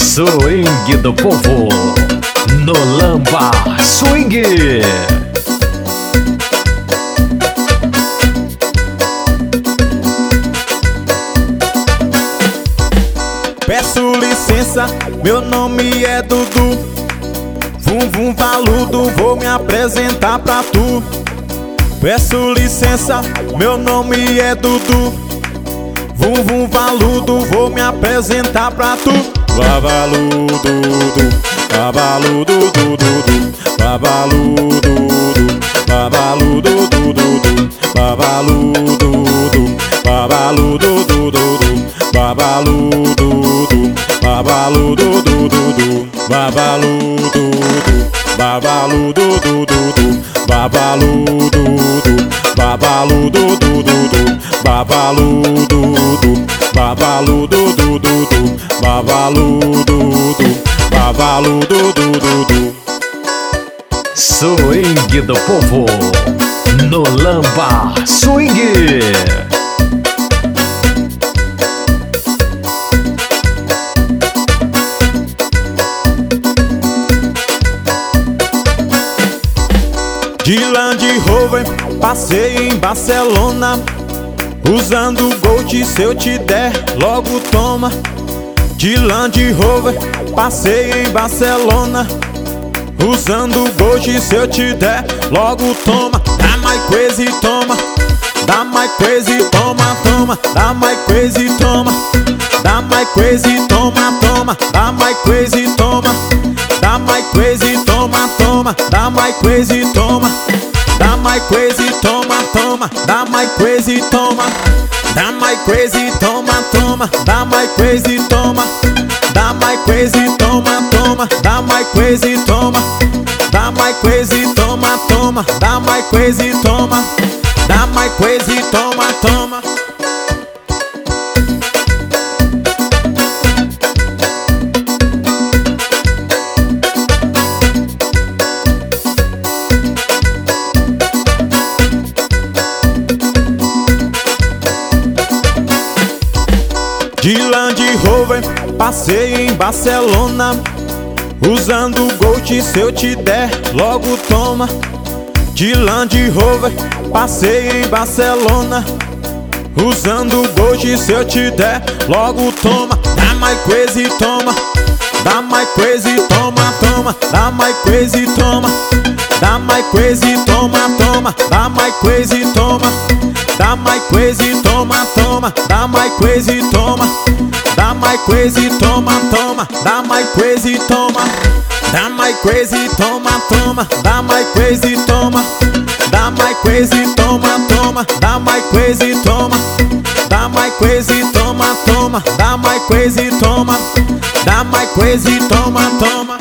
Swing do povo no Lamba Swing. Peço licença, meu nome é Dudu. Vum vum valudo, vou me apresentar pra tu. Peço licença, meu nome é Dudu. Vum vum valudo, vou me apresentar pra tu. Babaludo, babaludo, dudu, babaludo, babaludo, dudu, babaludo, babaludo, dudu, babaludo, babaludo, dudu, babaludo, babaludo, dudu, babaludo, babaludo, dudu, babaludo, babaludo, dudu, babaludo, babaludo, dudu. Swing do povo no Lamba Swing. De Land Rover, passei em Barcelona. Usando Gold, se eu te der, logo toma. De Land Rover, passei em Barcelona. Usando Gold, se eu te der, logo toma. Dá mais crazy, toma. Dá mais crazy, toma, toma. Dá mais crazy, toma. Dá mais crazy, toma, toma. Dá mais crazy, toma. Dá mais crazy, toma, toma. Dá mais crazy, toma. Dá mais crazy, toma, toma. Dá mais crazy, toma. Dá mais crazy, toma, toma. Dá mais crazy, toma. Dá mais crazy, toma, toma. Dá mais crazy, toma. Dá mais crazy, toma, toma. Dá mais crazy, toma. Dá mais crazy, toma, toma. De Land Rover, passei em Barcelona. Usando Gold, se eu te der, logo toma. De Land Rover, passei em Barcelona. Usando Gold, se eu te der, logo toma. Dá mais crazy, toma. Dá mais crazy, toma, toma. Dá mais crazy, toma. Dá mais crazy, toma, toma. Dá mais crazy, toma. Dá mais crazy, toma, toma. Dá mais crazy, toma. Dá mais crazy, toma, toma. Dá mais crazy, toma. Dá mais crazy, toma, toma. Dá mais crazy, toma. Dá mais crazy, toma, toma. Dá mais crazy, toma. Dá mais crazy, toma, toma. Dá mais crazy, toma. Dá mais crazy, toma, toma.